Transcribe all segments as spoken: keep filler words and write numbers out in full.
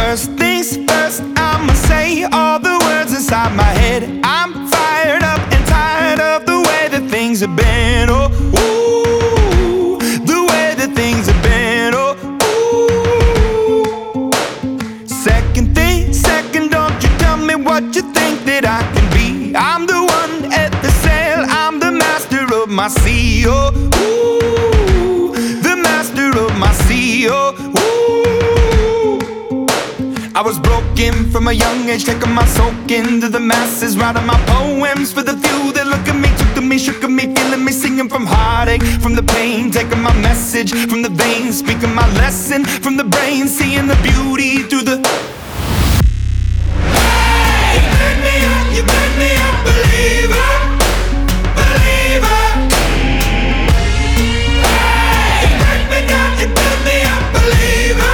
First things first, I'ma say all the words inside my head. I'm fired up and tired of the way that things have been. Oh, ooh, the way that things have been. Oh, ooh. Second thing, second, don't you tell me what you think that I can be. I'm the one at the sail, I'm the master of my sea. Oh, ooh, the master of my sea. Oh, ooh. I was broken from a young age, taking my soak into the masses, writing my poems for the few that look at me, took to me, shook at me, feeling me, singing from heartache, from the pain, taking my message from the veins, speaking my lesson from the brain, seeing the beauty through the. Hey, you made me up, you made me a believer, believer. Hey, you break me down, you build me up, believer.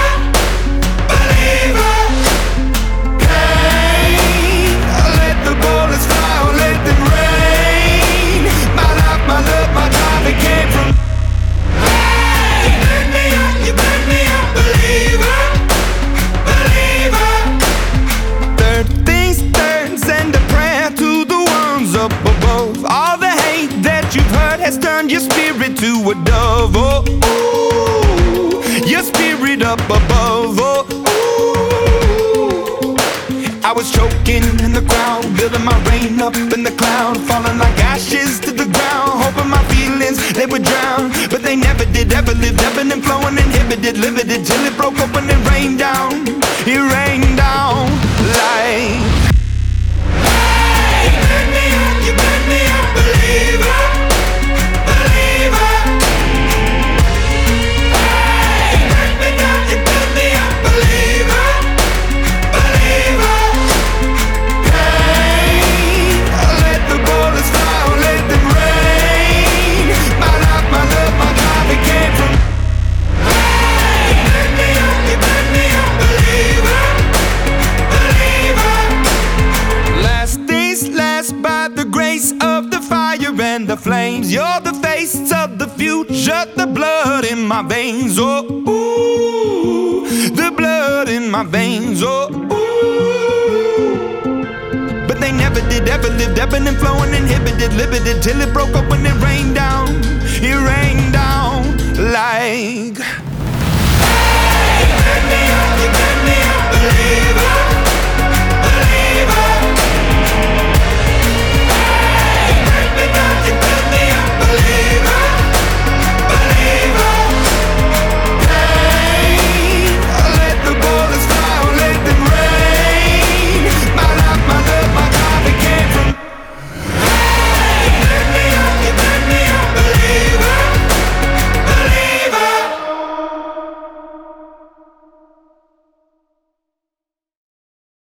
Has turned your spirit to a dove. Oh, ooh, your spirit up above. Oh, ooh. I was choking in the crowd, building my rain up in the cloud, falling like ashes to the ground, hoping my feelings they would drown, but they never did. Ever lived, ebbing and flowing, inhibited, limited, till it broke up and it rained down. It rained down like. Hey, you made me up, you made me a believer. And the flames, you're the face of the future, the blood in my veins. Oh, ooh, the blood in my veins. Oh, ooh. But they never did, ever lived, ebbing and flowing, inhibited, limited, till it broke up when it rained down. It rained down like.